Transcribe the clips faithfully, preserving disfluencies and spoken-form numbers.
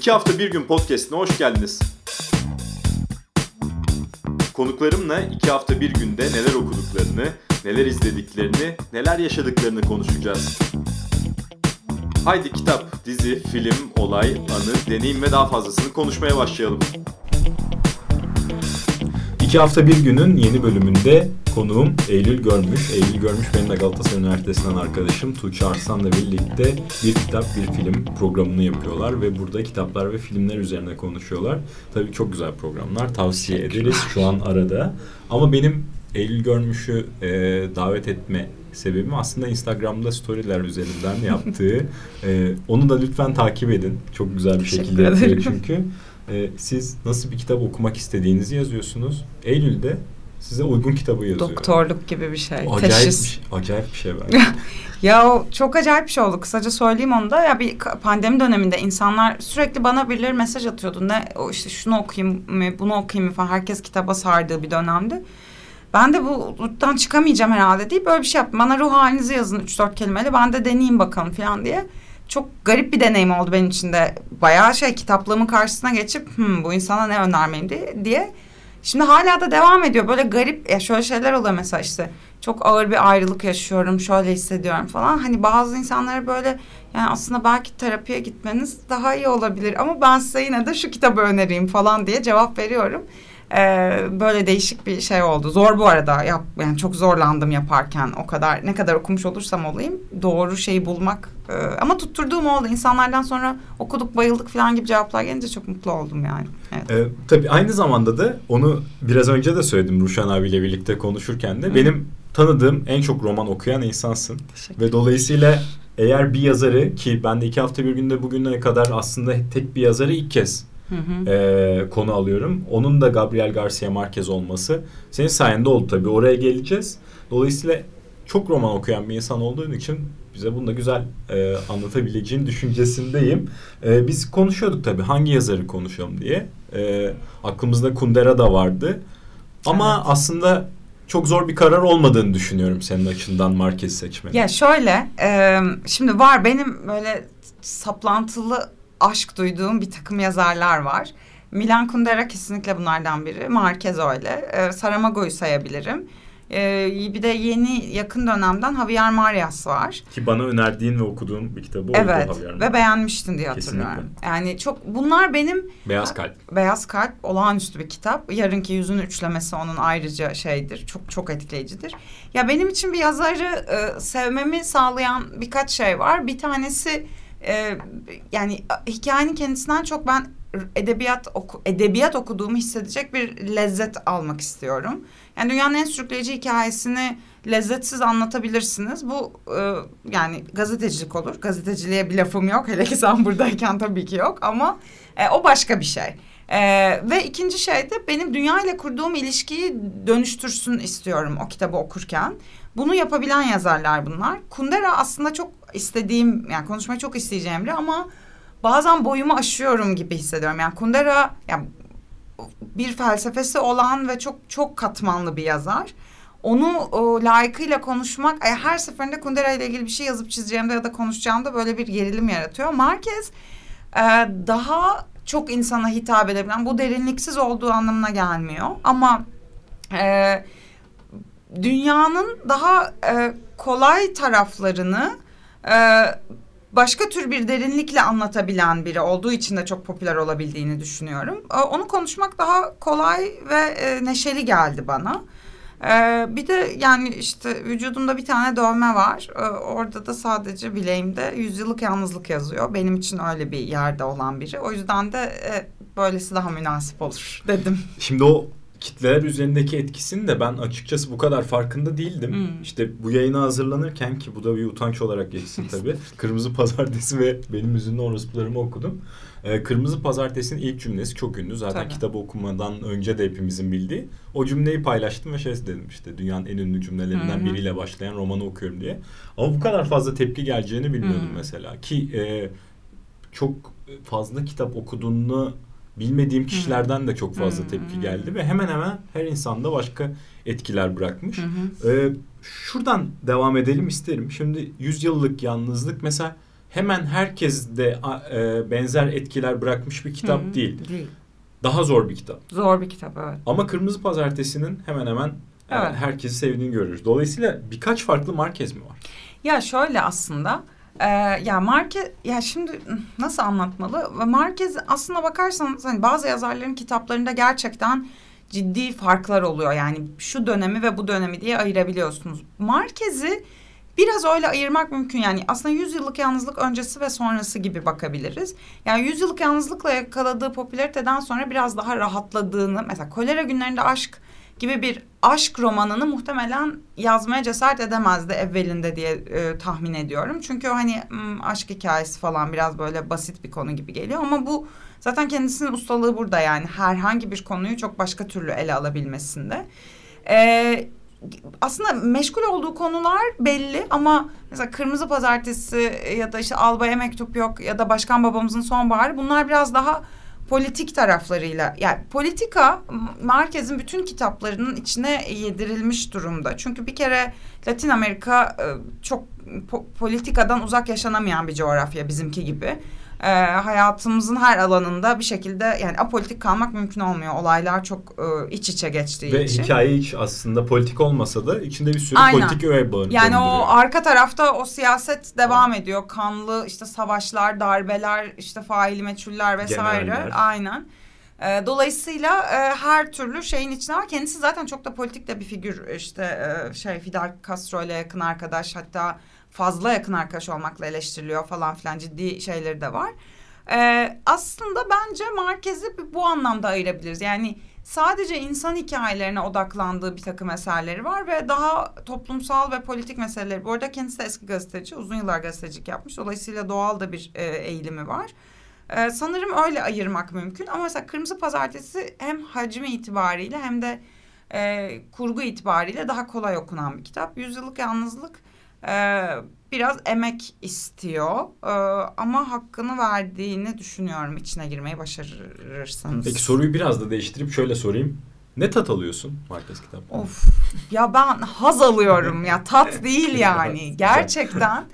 İki Hafta Bir Gün Podcast'ine hoş geldiniz. Konuklarımla iki hafta bir günde neler okuduklarını, neler izlediklerini, neler yaşadıklarını konuşacağız. Haydi kitap, dizi, film, olay, anı, deneyim ve daha fazlasını konuşmaya başlayalım. İki Hafta Bir Gün'ün yeni bölümünde konuğum Eylül Görmüş. Eylül Görmüş benim de Galatasaray Üniversitesi'nden arkadaşım. Tuğçe Arslan'la birlikte bir kitap, bir film programını yapıyorlar ve burada kitaplar ve filmler üzerine konuşuyorlar. Tabii çok güzel programlar, tavsiye ederiz şu an arada. Ama benim Eylül Görmüş'ü e, davet etme sebebim aslında Instagram'da storyler üzerinden yaptığı. e, onu da lütfen takip edin. Çok güzel bir şekilde yapıyor çünkü. E, siz nasıl bir kitap okumak istediğinizi yazıyorsunuz. Eylül'de size uygun kitabı yazıyor. Doktorluk gibi bir şey. Acayip Teşhis. bir şey, acayip bir şey bence. Ya o çok acayip bir şey oldu. Kısaca söyleyeyim onu da. Ya bir pandemi döneminde insanlar sürekli bana birileri mesaj atıyordu. Ne o işte şunu okuyayım mı, bunu okuyayım mı falan. Herkes kitaba sardığı bir dönemdi. Ben de buradan çıkamayacağım herhalde deyip böyle bir şey yaptım. Bana ruh halinizi yazın üç dört kelimeyle. Ben de deneyeyim bakalım falan diye. Çok garip bir deneyim oldu benim için de. Bayağı şey kitaplığımın karşısına geçip hmm, bu insana ne önermeyeyim diye, diye. Şimdi hala da devam ediyor. Böyle garip ya şöyle şeyler oluyor mesela işte. Çok ağır bir ayrılık yaşıyorum. Şöyle hissediyorum falan. Hani bazı insanlara böyle yani aslında belki terapiye gitmeniz daha iyi olabilir. Ama ben size yine de şu kitabı önereyim falan diye cevap veriyorum. Ee, böyle değişik bir şey oldu. Zor bu arada. Yap, yani çok zorlandım yaparken. O kadar ne kadar okumuş olursam olayım doğru şeyi bulmak. Ee, ama tutturduğum oldu. İnsanlardan sonra okuduk, bayıldık falan gibi cevaplar gelince çok mutlu oldum yani. Evet. Ee, tabii aynı zamanda da onu biraz önce de söyledim Ruşen abiyle birlikte konuşurken de. Hı. Benim tanıdığım en çok roman okuyan insansın. Ve dolayısıyla eğer bir yazarı ki ben de iki hafta bir günde bugüne kadar aslında tek bir yazarı ilk kez Hı hı. E, konu alıyorum. Onun da Gabriel Garcia Marquez olması senin sayende oldu tabii. Oraya geleceğiz. Dolayısıyla çok roman okuyan bir insan olduğun için bize bunu da güzel e, anlatabileceğin düşüncesindeyim. E, biz konuşuyorduk tabii hangi yazarı konuşalım diye. E, aklımızda Kundera da vardı. Ama evet. Aslında çok zor bir karar olmadığını düşünüyorum senin açından Marquez seçmeni. Ya şöyle, e, şimdi var benim böyle saplantılı aşk duyduğum bir takım yazarlar var. Milan Kundera kesinlikle bunlardan biri. Marquez öyle. Ee, Saramago'yu sayabilirim. Ee, bir de yeni yakın dönemden Javier Marias var. Ki bana önerdiğin ve okuduğun bir kitabı evet, oldu Javier Marias. Ve beğenmiştin diye hatırlıyorum. Kesinlikle. Yani çok bunlar benim... Beyaz Kalp. Beyaz Kalp olağanüstü bir kitap. Yarınki Yüzün Üçlemesi onun ayrıca şeydir. Çok çok etkileyicidir. Ya benim için bir yazarı e, sevmemi sağlayan birkaç şey var. Bir tanesi... Ee, yani hikayenin kendisinden çok ben edebiyat oku, edebiyat okuduğumu hissedecek bir lezzet almak istiyorum. Yani dünyanın en sürükleyici hikayesini lezzetsiz anlatabilirsiniz. Bu e, yani gazetecilik olur. Gazeteciliğe bir lafım yok. Hele ki sen buradayken tabii ki yok ama e, o başka bir şey. E, ve ikinci şey de benim dünya ile kurduğum ilişkiyi dönüştürsün istiyorum o kitabı okurken. Bunu yapabilen yazarlar bunlar. Kundera aslında çok istediğim, yani konuşmayı çok isteyeceğim biri ama bazen boyumu aşıyorum gibi hissediyorum. Yani Kundera yani bir felsefesi olan ve çok çok katmanlı bir yazar. Onu o, layıkıyla konuşmak, her seferinde Kundera ile ilgili bir şey yazıp çizeceğimde ya da konuşacağımda böyle bir gerilim yaratıyor. Marquez e, daha çok insana hitap edebilen, bu derinliksiz olduğu anlamına gelmiyor. Ama... E, dünyanın daha e, kolay taraflarını e, başka tür bir derinlikle anlatabilen biri olduğu için de çok popüler olabildiğini düşünüyorum. E, onu konuşmak daha kolay ve e, neşeli geldi bana. E, bir de yani işte vücudumda bir tane dövme var. E, orada da sadece bileğimde yüzyıllık yalnızlık yazıyor. Benim için öyle bir yerde olan biri. O yüzden de e, böylesi daha münasip olur dedim. Şimdi o kitleler üzerindeki etkisini de ben açıkçası bu kadar farkında değildim. Hmm. İşte bu yayına hazırlanırken ki bu da bir utanç olarak geçsin tabii. Kırmızı Pazartesi ve Benim Hüzünlü Orospularımı okudum. Ee, Kırmızı Pazartesi'nin ilk cümlesi çok ünlü. Zaten tabii. Kitabı okumadan önce de hepimizin bildiği. O cümleyi paylaştım ve şey dedim işte dünyanın en ünlü cümlelerinden hmm. biriyle başlayan romanı okuyorum diye. Ama bu kadar fazla tepki geleceğini bilmiyordum hmm. mesela. Ki e, çok fazla kitap okuduğunu bilmediğim kişilerden de çok fazla tepki geldi ve hemen hemen her insanda başka etkiler bırakmış. Ee, şuradan devam edelim isterim. Şimdi yüzyıllık yalnızlık mesela hemen herkeste e, benzer etkiler bırakmış bir kitap Hı, değil. Değil. Daha zor bir kitap. Zor bir kitap, evet. Ama Kırmızı Pazartesi'nin hemen hemen evet. e, herkesi sevdiğini görüyoruz. Dolayısıyla birkaç farklı Marquez mi var? Ya şöyle aslında... Ee, ya Marquez, ya şimdi nasıl anlatmalı? Marquez aslına bakarsanız hani bazı yazarların kitaplarında gerçekten ciddi farklar oluyor. Yani şu dönemi ve bu dönemi diye ayırabiliyorsunuz. Marquez'i biraz öyle ayırmak mümkün. Yani aslında yüz yıllık yalnızlık öncesi ve sonrası gibi bakabiliriz. Yani yüz yıllık yalnızlıkla yakaladığı popülariteden sonra biraz daha rahatladığını, mesela Kolera Günlerinde Aşk gibi bir aşk romanını muhtemelen yazmaya cesaret edemezdi evvelinde diye e, tahmin ediyorum. Çünkü o hani m, aşk hikayesi falan biraz böyle basit bir konu gibi geliyor. Ama bu zaten kendisinin ustalığı burada, yani herhangi bir konuyu çok başka türlü ele alabilmesinde. E, aslında meşgul olduğu konular belli ama mesela Kırmızı Pazartesi ya da işte Alba'ya Mektup Yok ya da Başkan Babamızın Sonbaharı, bunlar biraz daha politik taraflarıyla, yani politika Marquez'in bütün kitaplarının içine yedirilmiş durumda. Çünkü bir kere Latin Amerika çok po- politikadan uzak yaşanamayan bir coğrafya bizimki gibi. Ee, hayatımızın her alanında bir şekilde yani apolitik kalmak mümkün olmuyor. Olaylar çok e, iç içe geçtiği Ve için. Ve hikaye hiç aslında politik olmasa da içinde bir sürü Aynen. politik öğe bağını Yani o barındırıyor. arka tarafta o siyaset devam evet. ediyor. Kanlı işte savaşlar, darbeler, işte faili meçhuller vesaire. Generaller. Aynen. E, dolayısıyla e, her türlü şeyin içinde var. Kendisi zaten çok da politik de bir figür. İşte e, şey Fidel Castro ile yakın arkadaş, hatta fazla yakın arkadaş olmakla eleştiriliyor falan filan, ciddi şeyleri de var. Ee, aslında bence Marquez'i bu anlamda ayırabiliriz. Yani sadece insan hikayelerine odaklandığı bir takım eserleri var ve daha toplumsal ve politik meseleleri. Bu arada kendisi de eski gazeteci, uzun yıllar gazetecilik yapmış. Dolayısıyla doğal da bir e, eğilimi var. Ee, sanırım öyle ayırmak mümkün. Ama mesela Kırmızı Pazartesi hem hacmi itibariyle hem de e, kurgu itibariyle daha kolay okunan bir kitap. Yüzyıllık Yalnızlık Ee, biraz emek istiyor ee, ama hakkını verdiğini düşünüyorum, içine girmeyi başarırsanız. Peki soruyu biraz da değiştirip şöyle sorayım. Ne tat alıyorsun Marquez kitaptan? Of ya ben haz alıyorum ya, tat değil yani gerçekten.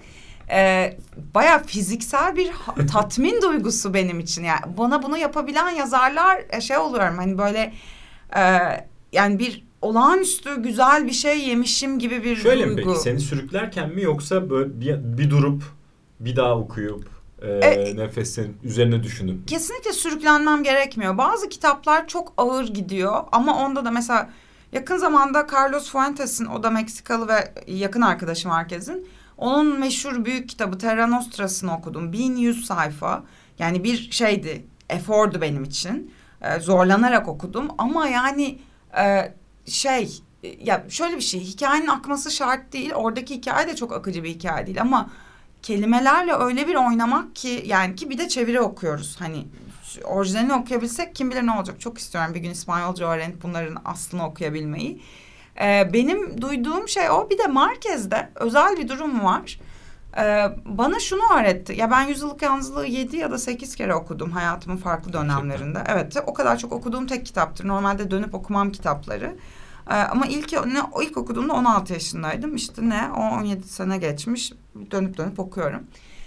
E, bayağı fiziksel bir tatmin duygusu benim için. Yani bana bunu yapabilen yazarlar şey oluyorum hani böyle e, yani bir olağanüstü güzel bir şey yemişim gibi bir Şöyle duygu. mi peki, seni sürüklerken mi yoksa böyle bir, bir durup bir daha okuyup e, e, nefesin üzerine düşünüp? Kesinlikle sürüklenmem gerekmiyor. Bazı kitaplar çok ağır gidiyor ama onda da mesela yakın zamanda Carlos Fuentes'in, o da Meksikalı ve yakın arkadaşım Marquez'in, onun meşhur büyük kitabı Terra Nostra'sını okudum. bin yüz sayfa, yani bir şeydi, efordu benim için. Ee, zorlanarak okudum ama yani e, şey ya şöyle bir şey, hikayenin akması şart değil. Oradaki hikaye de çok akıcı bir hikaye değil ama kelimelerle öyle bir oynamak ki, yani ki bir de çeviri okuyoruz. Hani orijinalini okuyabilsek kim bilir ne olacak. Çok istiyorum bir gün İspanyolca öğrenip bunların aslını okuyabilmeyi. Ee, benim duyduğum şey o. Bir de Marquez'de özel bir durum var. Ee, bana şunu öğretti. Ya ben Yüzyıllık Yalnızlığı yedi ya da sekiz kere okudum hayatımın farklı dönemlerinde. Evet, o kadar çok okuduğum tek kitaptır. Normalde dönüp okumam kitapları. Ee, ama ilk ne o ilk okuduğumda on altı yaşındaydım. İşte ne o on yedi sene geçmiş. Dönüp dönüp okuyorum.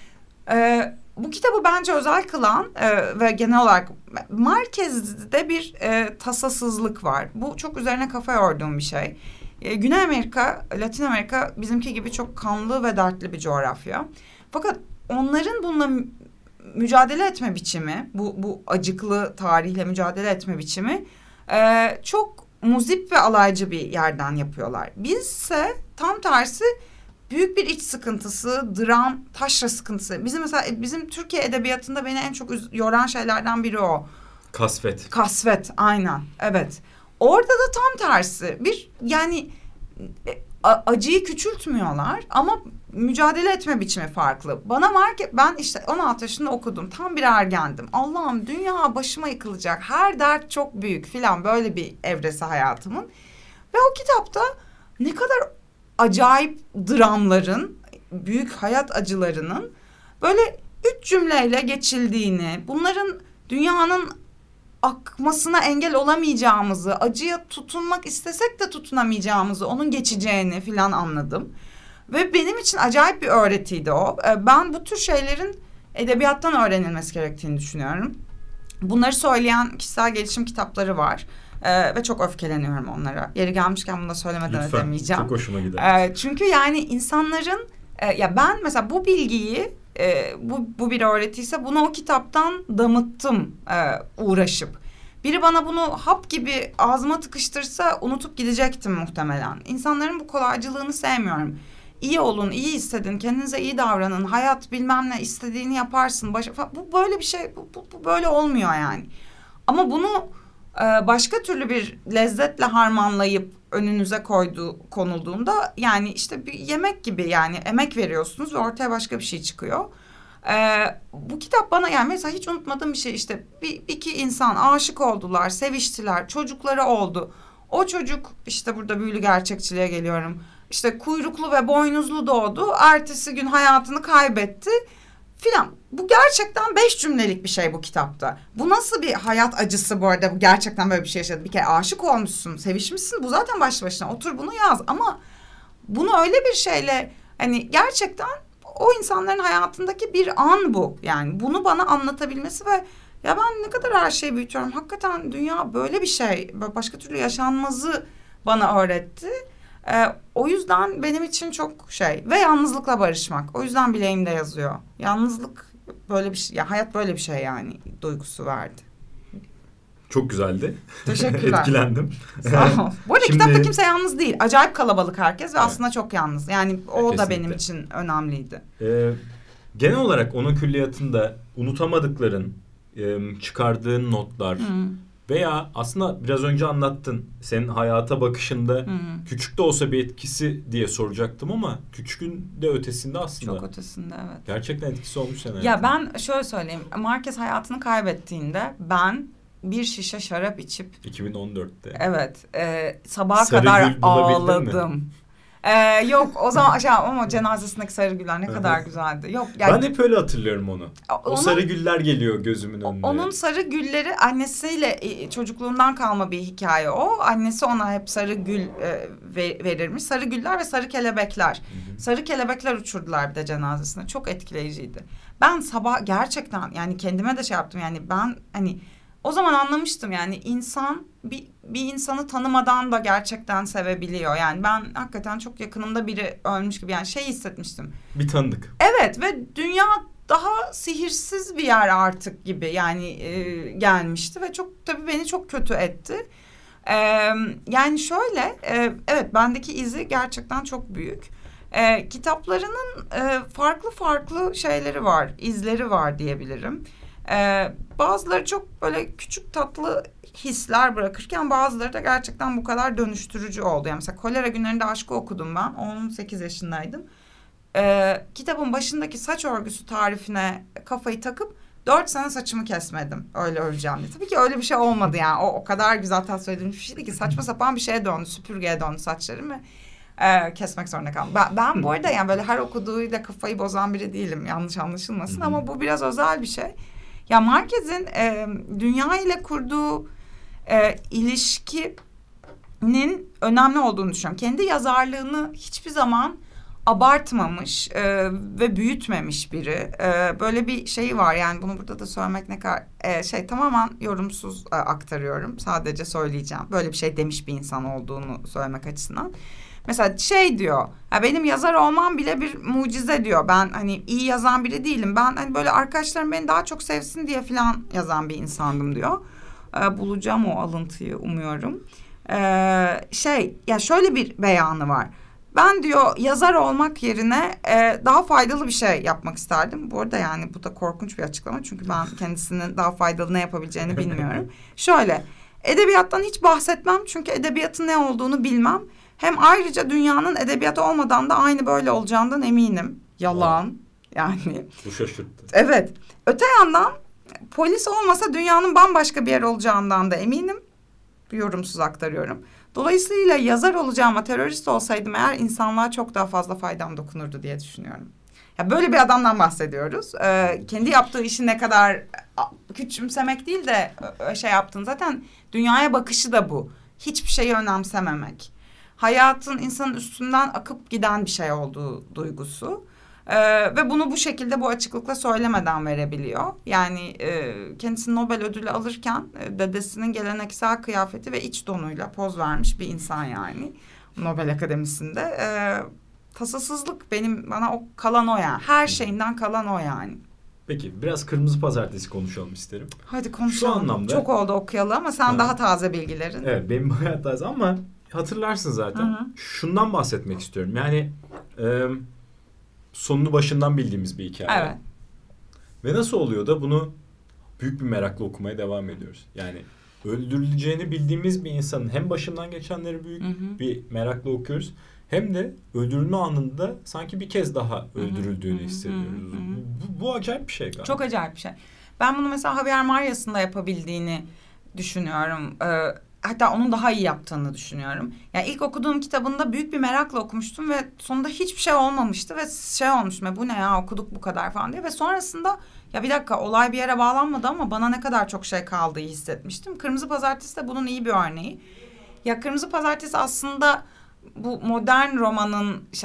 Ee, bu kitabı bence özel kılan e, ve genel olarak Marquez'de bir e, tasasızlık var. Bu çok üzerine kafa yorduğum bir şey. E, Güney Amerika, Latin Amerika bizimki gibi çok kanlı ve dertli bir coğrafya. Fakat onların bununla mü- mücadele etme biçimi, bu, bu acıklı tarihle mücadele etme biçimi e, çok muzip ve alaycı bir yerden yapıyorlar. Bizse tam tersi büyük bir iç sıkıntısı, dram, taşra sıkıntısı. Bizim mesela bizim Türkiye edebiyatında beni en çok yoran şeylerden biri o. Kasvet. Kasvet, aynen. Evet. Orada da tam tersi. Bir yani a- acıyı küçültmüyorlar ama mücadele etme biçimi farklı. Bana var ki ben işte on altı yaşında okudum. Tam bir ergendim. Allah'ım dünya başıma yıkılacak. Her dert çok büyük filan, böyle bir evresi hayatımın. Ve o kitapta ne kadar acayip dramların, büyük hayat acılarının böyle üç cümleyle geçildiğini, bunların dünyanın akmasına engel olamayacağımızı, acıya tutunmak istesek de tutunamayacağımızı, onun geçeceğini filan anladım. Ve benim için acayip bir öğretiydi o. Ee, ben bu tür şeylerin edebiyattan öğrenilmesi gerektiğini düşünüyorum. Bunları söyleyen kişisel gelişim kitapları var. Ee, ve çok öfkeleniyorum onlara. Yeri gelmişken bunu da söylemeden Lütfen, edemeyeceğim. çok hoşuma gider. Ee, çünkü yani insanların e, ya ben mesela bu bilgiyi e, bu, bu bir öğretiyse bunu o kitaptan damıttım e, uğraşıp. Biri bana bunu hap gibi ağzıma tıkıştırsa unutup gidecektim muhtemelen. İnsanların bu kolaycılığını sevmiyorum. İyi olun, iyi hissedin, kendinize iyi davranın, hayat bilmem ne istediğini yaparsın. Baş, bu böyle bir şey, bu, bu, bu böyle olmuyor yani. Ama bunu e, başka türlü bir lezzetle harmanlayıp önünüze koydu, konulduğunda yani işte bir yemek gibi yani emek veriyorsunuz ve ortaya başka bir şey çıkıyor. Ee, bu kitap bana yani mesela hiç unutmadığım bir şey işte bir iki insan aşık oldular, seviştiler, çocukları oldu. O çocuk işte burada büyülü gerçekçiliğe geliyorum. İşte kuyruklu ve boynuzlu doğdu. Ertesi gün hayatını kaybetti filan. Bu gerçekten beş cümlelik bir şey bu kitapta. Bu nasıl bir hayat acısı bu arada? Bu gerçekten böyle bir şey yaşadı. Bir kere aşık olmuşsun, sevişmişsin. Bu zaten başlı başına. Otur bunu yaz. Ama bunu öyle bir şeyle hani gerçekten o insanların hayatındaki bir an bu. Yani bunu bana anlatabilmesi ve ya ben ne kadar her şeyi büyütüyorum. Hakikaten dünya böyle bir şey. Başka türlü yaşanmazı bana öğretti. Ee, o yüzden benim için çok şey ve yalnızlıkla barışmak. O yüzden bileğimde yazıyor. Yalnızlık böyle bir şey. Ya hayat böyle bir şey yani duygusu verdi. Çok güzeldi. Teşekkürler. Etkilendim. Sağ ol. Bu arada Şimdi... kitapta kimse yalnız değil. Acayip kalabalık herkes ve evet. aslında çok yalnız. Yani o Kesinlikle. da benim için önemliydi. Ee, genel olarak onun külliyatında unutamadıkların, e, çıkardığın notlar hmm. veya aslında biraz önce anlattın. Senin hayata bakışında hmm. küçük de olsa bir etkisi diye soracaktım ama küçükün de ötesinde aslında. Çok ötesinde evet. Gerçekten etkisi olmuş senin Ya hayatında. Ben şöyle söyleyeyim. Marquez hayatını kaybettiğinde ben bir şişe şarap içip iki bin on dörtte evet e, sabaha Sarı kadar ağladım. Ee, yok o zaman şey ama cenazesindeki sarı güller ne kadar güzeldi. Yok yani, ben hep öyle hatırlıyorum onu. O onun, sarı güller geliyor gözümün önüne. Onun sarı gülleri annesiyle çocukluğundan kalma bir hikaye o. Annesi ona hep sarı gül e, verirmiş. Sarı güller ve sarı kelebekler. Hı hı. Sarı kelebekler uçurdular bir de cenazesine. Çok etkileyiciydi. Ben sabah gerçekten yani kendime de şey yaptım yani ben hani o zaman anlamıştım yani insan bir, bir insanı tanımadan da gerçekten sevebiliyor. Yani ben hakikaten çok yakınımda biri ölmüş gibi yani şey hissetmiştim. Bir tanıdık. Evet ve dünya daha sihirsiz bir yer artık gibi yani e, gelmişti ve çok tabii beni çok kötü etti. E, yani şöyle e, evet bendeki izi gerçekten çok büyük. E, kitaplarının e, farklı farklı şeyleri var, izleri var diyebilirim. Ee, bazıları çok böyle küçük tatlı hisler bırakırken bazıları da gerçekten bu kadar dönüştürücü oldu. Yani mesela Kolera Günlerinde Aşk'ı okudum ben. on sekiz yaşındaydım. Ee, kitabın başındaki saç örgüsü tarifine kafayı takıp dört sene saçımı kesmedim. Öyle öleceğim diye. Tabii ki öyle bir şey olmadı yani. O, o kadar güzel tasvir edilmiş bir şeydi ki saçma sapan bir şeye döndü. Süpürgeye döndü saçlarım ve e, kesmek zorunda kaldım. Ben, ben bu arada yani böyle her okuduğuyla kafayı bozan biri değilim. Yanlış anlaşılmasın ama bu biraz özel bir şey. Ya Marquez'in e, dünya ile kurduğu e, ilişkinin önemli olduğunu düşünüyorum. Kendi yazarlığını hiçbir zaman abartmamış e, ve büyütmemiş biri. E, böyle bir şey var yani bunu burada da söylemek ne kadar e, şey tamamen yorumsuz e, aktarıyorum. Sadece söyleyeceğim. Böyle bir şey demiş bir insan olduğunu söylemek açısından. Mesela şey diyor, ya benim yazar olmam bile bir mucize diyor. Ben hani iyi yazan biri değilim. Ben hani böyle arkadaşlarım beni daha çok sevsin diye falan yazan bir insandım diyor. Ee, bulacağım o alıntıyı umuyorum. Ee, şey ya şöyle bir beyanı var. Ben diyor yazar olmak yerine e, daha faydalı bir şey yapmak isterdim. Bu arada yani bu da korkunç bir açıklama. Çünkü ben kendisinin daha faydalı ne yapabileceğini bilmiyorum. Şöyle edebiyattan hiç bahsetmem. Çünkü edebiyatın ne olduğunu bilmem. Hem ayrıca dünyanın edebiyatı olmadan da aynı böyle olacağından eminim. Yalan. Aa, yani. Bu şaşırttı. Evet. Öte yandan polis olmasa dünyanın bambaşka bir yer olacağından da eminim. Yorumsuz aktarıyorum. Dolayısıyla yazar olacağıma terörist olsaydım eğer insanlığa çok daha fazla faydam dokunurdu diye düşünüyorum. Ya böyle bir adamdan bahsediyoruz. Ee, kendi yaptığı işi ne kadar küçümsemek değil de şey yaptın. Zaten dünyaya bakışı da bu. Hiçbir şeyi önemsememek. hayatın insanın üstünden akıp giden bir şey olduğu duygusu. Ee, ve bunu bu şekilde bu açıklıkla söylemeden verebiliyor. Yani e, kendisi Nobel ödülü alırken e, dedesinin geleneksel kıyafeti ve iç donuyla poz vermiş bir insan yani. Nobel Akademisi'nde. E, tasasızlık benim bana o kalan o yani. Her şeyinden kalan o yani. Peki biraz Kırmızı Pazartesi konuşalım isterim. Hadi konuşalım. Şu anlamda. Çok oldu okuyalı ama sen ha. daha taze bilgilerin. Evet benim bayağı taze ama hatırlarsın zaten. Hı hı. Şundan bahsetmek istiyorum. Yani e, sonunu başından bildiğimiz bir hikaye. Evet. Ve nasıl oluyor da bunu büyük bir merakla okumaya devam ediyoruz. Yani öldürüleceğini bildiğimiz bir insanın hem başından geçenleri büyük hı hı. bir merakla okuyoruz. Hem de öldürülme anında sanki bir kez daha öldürüldüğünü hı hı. hissediyoruz. Hı hı. Bu, bu acayip bir şey galiba. Çok acayip bir şey. Ben bunu mesela Javier Marias'ın da yapabildiğini düşünüyorum. Ee, hatta onun daha iyi yaptığını düşünüyorum. Yani ilk okuduğum kitabında büyük bir merakla okumuştum ve sonunda hiçbir şey olmamıştı ve şey olmuştum. Bu ne ya okuduk bu kadar falan diye ve sonrasında ya bir dakika olay bir yere bağlanmadı ama bana ne kadar çok şey kaldığı hissetmiştim. Kırmızı Pazartesi de bunun iyi bir örneği. Ya Kırmızı Pazartesi aslında bu modern romanın işte,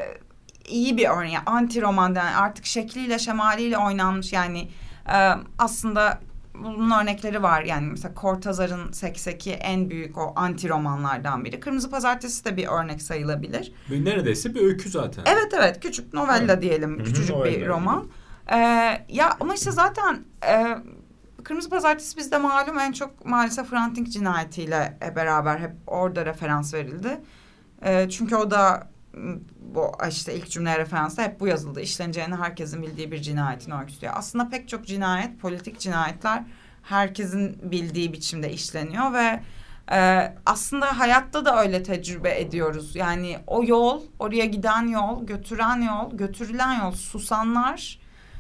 iyi bir örneği. Anti roman yani artık şekliyle şemaliyle oynanmış yani e, aslında bunun örnekleri var. Yani mesela Cortázar'ın Sekseki en büyük o anti romanlardan biri. Kırmızı Pazartesi de bir örnek sayılabilir. Ve neredeyse bir öykü zaten. Evet evet küçük novella evet. diyelim. Küçücük bir roman. Ee, ya ama işte zaten e, Kırmızı Pazartesi bizde malum en çok maalesef Hrant Dink cinayetiyle beraber hep orada referans verildi. E, çünkü o da bu işte ilk cümleye referansta hep bu yazıldı. İşleneceğini herkesin bildiği bir cinayetin öyküsü. Aslında pek çok cinayet, politik cinayetler herkesin bildiği biçimde işleniyor ve e, aslında hayatta da öyle tecrübe ediyoruz. Yani o yol, oraya giden yol, götüren yol, götürülen yol, susanlar,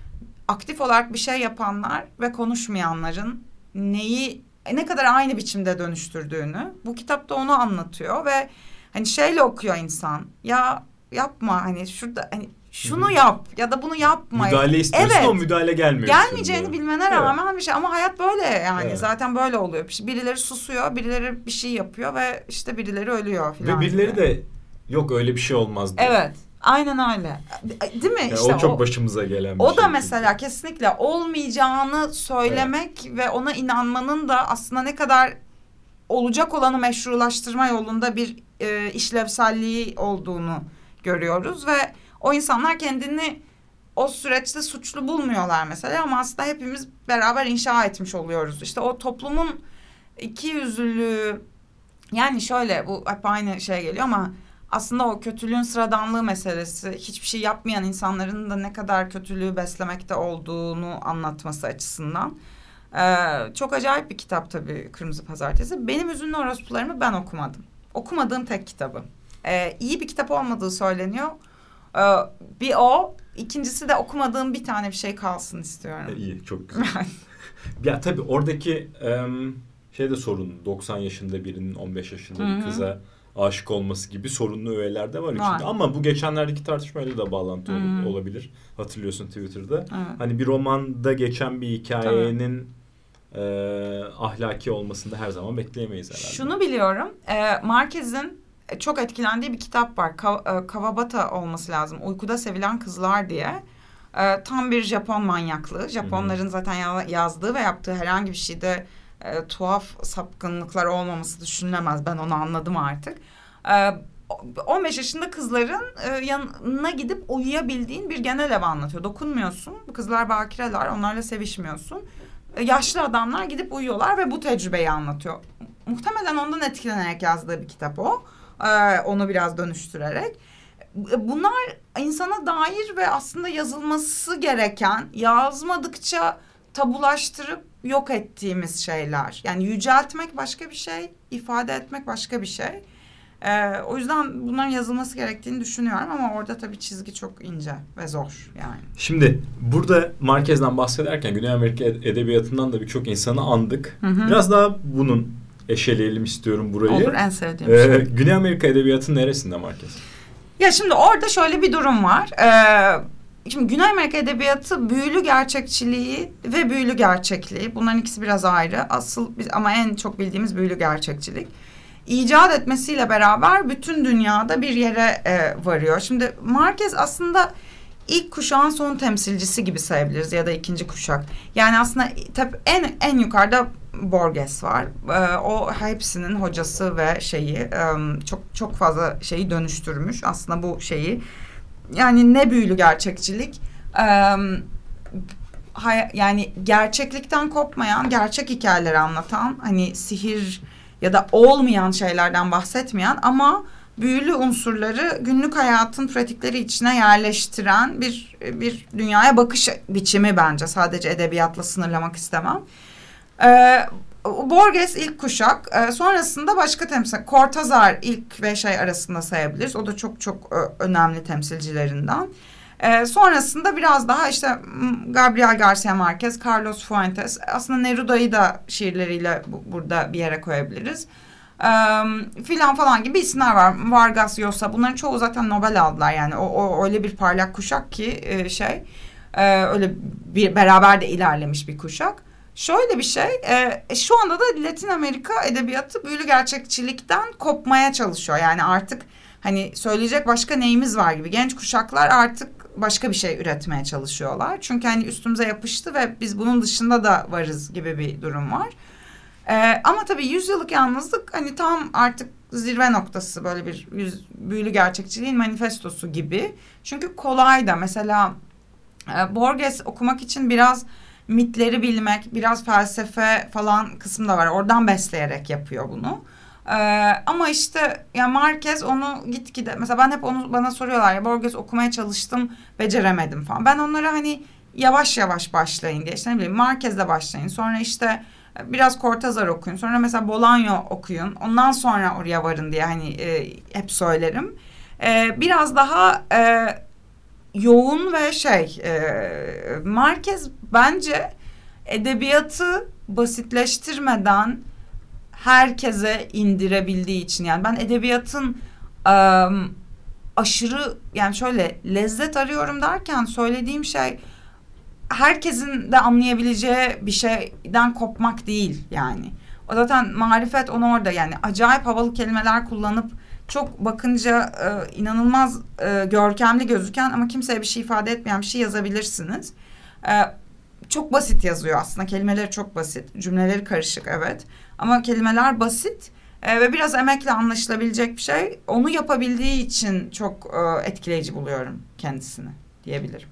aktif olarak bir şey yapanlar ve konuşmayanların neyi ne kadar aynı biçimde dönüştürdüğünü bu kitapta onu anlatıyor ve hani şeyle okuyor insan. Ya yapma hani şurada hani şunu yap ya da bunu yapma. Müdahale istiyorsun evet. o müdahale gelmiyor. Gelmeyeceğini şimdi. bilmene rağmen evet. bir şey ama hayat böyle yani evet. zaten böyle oluyor. Birileri susuyor, birileri bir şey yapıyor ve işte birileri ölüyor falan. Ve birileri gibi. de yok öyle bir şey olmaz diyor. Evet. Aynen öyle. Değil mi? Yani işte o çok o, başımıza gelen bir o şey. O da mesela gibi. kesinlikle olmayacağını söylemek evet. ve ona inanmanın da aslında ne kadar olacak olanı meşrulaştırma yolunda bir e, işlevselliği olduğunu görüyoruz ve o insanlar kendini o süreçte suçlu bulmuyorlar mesela ama aslında hepimiz beraber inşa etmiş oluyoruz. İşte o toplumun iki yüzlülüğü yani şöyle bu hep aynı şeye geliyor ama aslında o kötülüğün sıradanlığı meselesi hiçbir şey yapmayan insanların da ne kadar kötülüğü beslemekte olduğunu anlatması açısından. Ee, çok acayip bir kitap tabii Kırmızı Pazartesi. Benim Hüzünlü Orospularımı ben okumadım. Okumadığım tek kitabı. Ee, iyi bir kitap olmadığı söyleniyor. Ee, bir o. İkincisi de okumadığım bir tane bir şey kalsın istiyorum. E, iyi çok güzel. ya tabii oradaki um, şey de sorun. doksan yaşında birinin on beş yaşında Hı-hı. bir kıza aşık olması gibi sorunlu öğeler de var içinde. Var. Ama bu geçenlerdeki tartışmayla da bağlantı ol- olabilir. Hatırlıyorsun Twitter'da. Evet. Hani bir romanda geçen bir hikayenin e, ahlaki olmasını da her zaman bekleyemeyiz herhalde. Şunu biliyorum. E, Marquez'in çok etkilendiği bir kitap var. Ka- Kawabata olması lazım. Uykuda Sevilen Kızlar diye. E, tam bir Japon manyaklığı. Japonların Hı-hı. zaten ya- yazdığı ve yaptığı herhangi bir şeyde E, tuhaf sapkınlıklar olmaması düşünülemez. Ben onu anladım artık. E, on beş yaşında kızların e, yanına gidip uyuyabildiğin bir genel ev anlatıyor. Dokunmuyorsun. Bu kızlar bakireler. Onlarla sevişmiyorsun. E, yaşlı adamlar gidip uyuyorlar ve bu tecrübeyi anlatıyor. Muhtemelen ondan etkilenerek yazdığı bir kitap o. E, onu biraz dönüştürerek. Bunlar insana dair ve aslında yazılması gereken, yazmadıkça tabulaştırıp yok ettiğimiz şeyler. Yani yüceltmek başka bir şey, ifade etmek başka bir şey. Ee, o yüzden bunların yazılması gerektiğini düşünüyorum ama orada tabii çizgi çok ince ve zor yani. Şimdi burada Marquez'den bahsederken Güney Amerika edebiyatından da birçok insanı andık. Hı hı. Biraz daha bunun eşeleyelim istiyorum burayı. Olur, en sevdiğim ee, şey. Güney Amerika edebiyatının neresinde Marquez? Ya şimdi orada şöyle bir durum var. Ee, Şimdi Güney Amerika Edebiyatı büyülü gerçekçiliği ve büyülü gerçekliği. Bunların ikisi biraz ayrı. Asıl ama en çok bildiğimiz büyülü gerçekçilik. icat etmesiyle beraber bütün dünyada bir yere e, varıyor. Şimdi Marquez aslında ilk kuşağın son temsilcisi gibi sayabiliriz ya da ikinci kuşak. Yani aslında tabii en en yukarıda Borges var. Ee, o hepsinin hocası ve şeyi e, çok çok fazla şeyi dönüştürmüş aslında bu şeyi. Yani ne büyülü gerçekçilik. Ee, hay, yani gerçeklikten kopmayan, gerçek hikayeleri anlatan, hani sihir ya da olmayan şeylerden bahsetmeyen ama büyülü unsurları günlük hayatın pratikleri içine yerleştiren bir bir dünyaya bakış biçimi bence. Sadece edebiyatla sınırlamak istemem. Ee, Borges ilk kuşak. Ee, sonrasında başka temsil. Cortázar ilk ve şey arasında sayabiliriz. O da çok çok önemli temsilcilerinden. Ee, sonrasında biraz daha işte Gabriel García Márquez, Carlos Fuentes. Aslında Neruda'yı da şiirleriyle bu, burada bir yere koyabiliriz. Ee, filan falan gibi isimler var. Vargas Llosa, bunların çoğu zaten Nobel aldılar yani. O, o öyle bir parlak kuşak ki e, şey e, öyle bir beraber de ilerlemiş bir kuşak. Şöyle bir şey, e, şu anda da Latin Amerika edebiyatı büyülü gerçekçilikten kopmaya çalışıyor. Yani artık hani söyleyecek başka neyimiz var gibi. Genç kuşaklar artık başka bir şey üretmeye çalışıyorlar. Çünkü hani üstümüze yapıştı ve biz bunun dışında da varız gibi bir durum var. Ee, ama tabii yüzyıllık yalnızlık hani tam artık zirve noktası, böyle bir yüz, büyülü gerçekçiliğin manifestosu gibi. Çünkü kolay da mesela e, Borges okumak için biraz mitleri bilmek, biraz felsefe falan kısmı da var. Oradan besleyerek yapıyor bunu. Ee, ama işte ya Marquez onu gitgide, mesela ben hep onu bana soruyorlar ya Borges okumaya çalıştım, beceremedim falan. Ben onlara hani yavaş yavaş başlayın diye, işte ne bileyim Marquez'le başlayın. Sonra işte biraz Cortázar okuyun. Sonra mesela Bolaño okuyun. Ondan sonra oraya varın diye hani e, hep söylerim. E, biraz daha e, yoğun ve şey e, Marquez bence edebiyatı basitleştirmeden herkese indirebildiği için, yani ben edebiyatın e, aşırı, yani şöyle lezzet arıyorum derken söylediğim şey herkesin de anlayabileceği bir şeyden kopmak değil yani. O zaten marifet onu orada, yani acayip havalı kelimeler kullanıp çok bakınca e, inanılmaz e, görkemli gözüken ama kimseye bir şey ifade etmeyen bir şey yazabilirsiniz. E, çok basit yazıyor aslında, kelimeleri çok basit, cümleleri karışık evet ama kelimeler basit e, ve biraz emekle anlaşılabilecek bir şey. Onu yapabildiği için çok e, etkileyici buluyorum kendisini diyebilirim.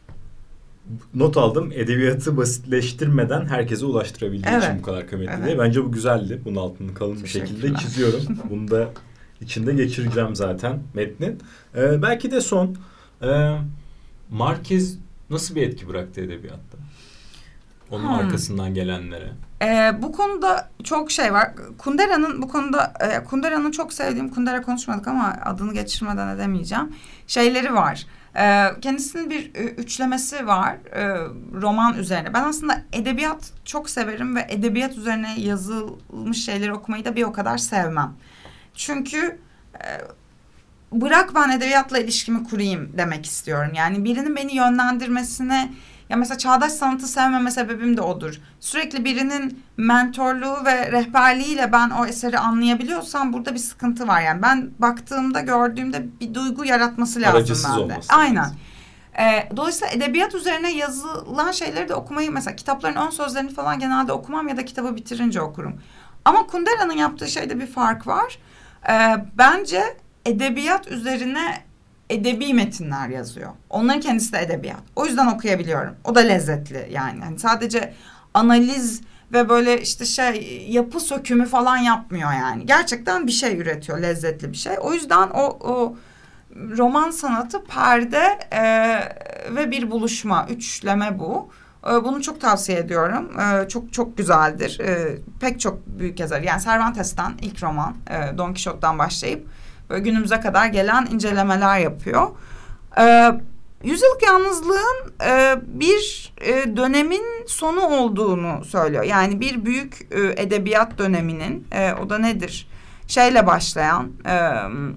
Not aldım. Edebiyatı basitleştirmeden herkese ulaştırabildiği evet. için bu kadar kıymetli evet. diye. Bence bu güzeldi. Bunun altını kalın bir şekilde çiziyorum. Bunu da içinde geçireceğim zaten metnin. Ee, belki de son. Ee, Marquez nasıl bir etki bıraktı edebiyatta? Onun hmm. arkasından gelenlere. Ee, bu konuda çok şey var. Kundera'nın bu konuda e, Kundera'nın çok sevdiğim, Kundera konuşmadık ama adını geçirmeden edemeyeceğim. Şeyleri var. Ee, kendisinin bir e, üçlemesi var e, roman üzerine. Ben aslında edebiyat çok severim ve edebiyat üzerine yazılmış şeyleri okumayı da bir o kadar sevmem. Çünkü e, bırak ben edebiyatla ilişkimi kurayım demek istiyorum. Yani birinin beni yönlendirmesine, ya mesela çağdaş sanatı sevmeme sebebim de odur. Sürekli birinin mentorluğu ve rehberliğiyle ben o eseri anlayabiliyorsam burada bir sıkıntı var. Yani ben baktığımda, gördüğümde bir duygu yaratması lazım Aracısız bende. olması. Aynen. Ee, dolayısıyla edebiyat üzerine yazılan şeyleri de okumayı, mesela kitapların ön sözlerini falan genelde okumam ya da kitabı bitirince okurum. Ama Kundera'nın yaptığı şeyde bir fark var. Ee, bence edebiyat üzerine edebi metinler yazıyor. Onların kendisi de edebiyat. O yüzden okuyabiliyorum. O da lezzetli yani. Yani sadece analiz ve böyle işte şey yapı sökümü falan yapmıyor yani. Gerçekten bir şey üretiyor, lezzetli bir şey. O yüzden o, o roman sanatı perde e, ve bir buluşma, üçleme bu. E, bunu çok tavsiye ediyorum. E, çok çok güzeldir. E, pek çok büyük yazar. Yani Cervantes'ten ilk roman, e, Don Quixote'dan başlayıp günümüze kadar gelen incelemeler yapıyor. Ee, Yüzyıllık yalnızlığın e, bir e, dönemin sonu olduğunu söylüyor. Yani bir büyük e, edebiyat döneminin, e, o da nedir? Şeyle başlayan, e,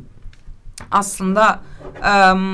aslında e,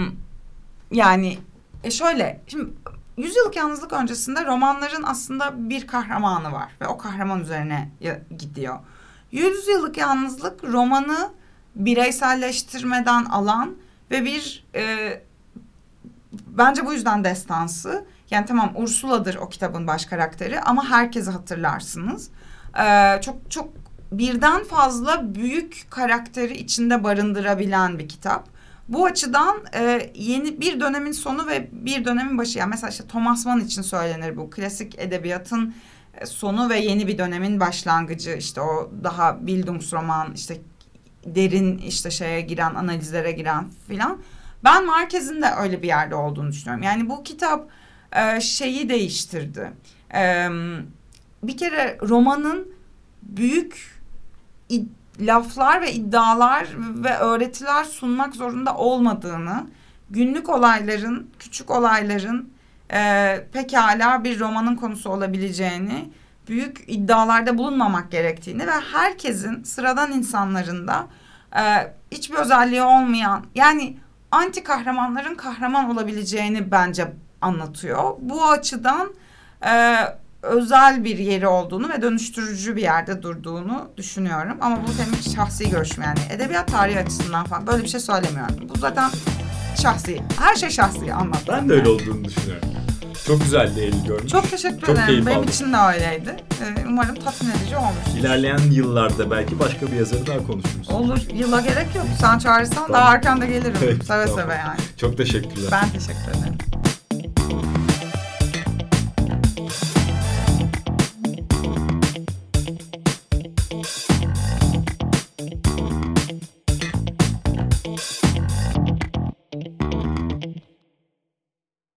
yani e, şöyle, şimdi Yüzyıllık yalnızlık öncesinde romanların aslında bir kahramanı var ve o kahraman üzerine gidiyor. Yüz Yıllık Yalnızlık romanı bireyselleştirmeden alan ve bir e, bence bu yüzden destansı. Yani tamam Ursula'dır o kitabın baş karakteri ama herkesi hatırlarsınız. Ee, çok çok birden fazla büyük karakteri içinde barındırabilen bir kitap. Bu açıdan e, yeni bir dönemin sonu ve bir dönemin başı. Yani mesela işte Thomas Mann için söylenir bu. Klasik edebiyatın sonu ve yeni bir dönemin başlangıcı. İşte o daha Bildungsroman, işte derin işte şeye giren, analizlere giren filan. Ben Marquez'in de öyle bir yerde olduğunu düşünüyorum. Yani bu kitap e, şeyi değiştirdi. E, bir kere romanın büyük id- laflar ve iddialar ve öğretiler sunmak zorunda olmadığını, günlük olayların, küçük olayların e, pekala bir romanın konusu olabileceğini, büyük iddialarda bulunmamak gerektiğini ve herkesin, sıradan insanların da e, hiçbir özelliği olmayan, yani anti kahramanların kahraman olabileceğini bence anlatıyor. Bu açıdan e, özel bir yeri olduğunu ve dönüştürücü bir yerde durduğunu düşünüyorum. Ama bu benim şahsi görüşüm, yani edebiyat tarihi açısından falan böyle bir şey söylemiyorum. Bu zaten şahsi. Her şey şahsi anlat. Ben de öyle olduğunu düşünüyorum. Çok güzel değil görmüş. Çok teşekkür Çok ederim. Benim aldım. için de öyleydi. Ee, umarım tatmin edici olmuştur. İlerleyen yıllarda belki başka bir yazarı daha konuşuruz. Olur. Yıla gerek yok. Sen çağırırsan tamam. Daha erken de gelirim. Peki, seve tamam. seve yani. Çok teşekkürler. Ben teşekkür ederim.